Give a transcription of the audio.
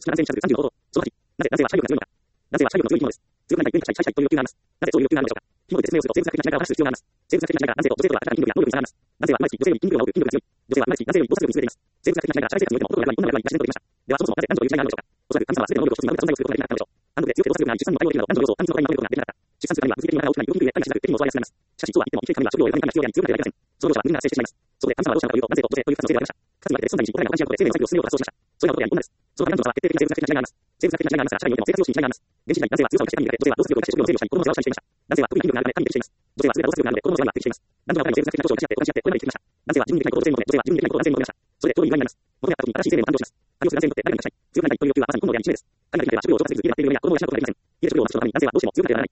男性に近づく30の行動。その8、なぜは体力が強いのか。男性は体力の強い生き物です。通過に対したいという欲求があります。なぜそういう欲求があるのでしょうか。紐で説明をすると生物学的な違いを話す必要があります。生物学的な違いが男性と女性とは明らかに筋力や能力に差があります。男性は生まれつき女性より筋力が多く筋力が強い。女性は生まれつき男性より没作用に優れています。生物学的な違いが社会生活においても男の役割、女の役割が自然とできました。ではそもそもなぜ男女という違いがあるのでしょうか。おそらく神様は全ての能力と一つにまとめた存在をすることができなかったのでしょう。暗黒で強くて没作力があり出産の代表的など男女の要素を単一の場合に守ることができなかった。出産するためには物理的な体を大きくなり動きにくい上、単にしなく手にも襲われやすくなります。しかし実は言っても生きていくためには食料や金が必要であり強くなければいけません。その両者は無理な性質しています。そこで神様はどうしたのかというと、男性と女性という二つの性でありました。かつてまで存在にし、お互いの関心やことで生命のサイクルを進めようと発想しました。それが男や女です。その男女とは決定的な生物学的な違いがあります。生物学的な違いがありますが、社会においても生活様式に違いがあります。原始時代、男性は強さを生かして神にかけ、女性は動作力を生かして食料の整理をしたり、子供の世話をしたりしていました。男性は特に筋力があるため神に適しています。女性は優れた動作力があるので子供の世話が適しています。男女はお互いの生物学的な長所を生かし合って、互いに合ってこれまで生きてきました。男性は自分にできないことを女性に求め、女性は自分にできないことを男性に求めました。それで共に意外になります。求め合った時に新しい生命を誕生します。愛をする男性にとって誰にもしたい、強くなりたいという欲求はまさに本能であり一面です。神ができない食料を調達する、家ではっている上には子供を養うことができません。家で食料を作るために男性はどうしても強くなければならない。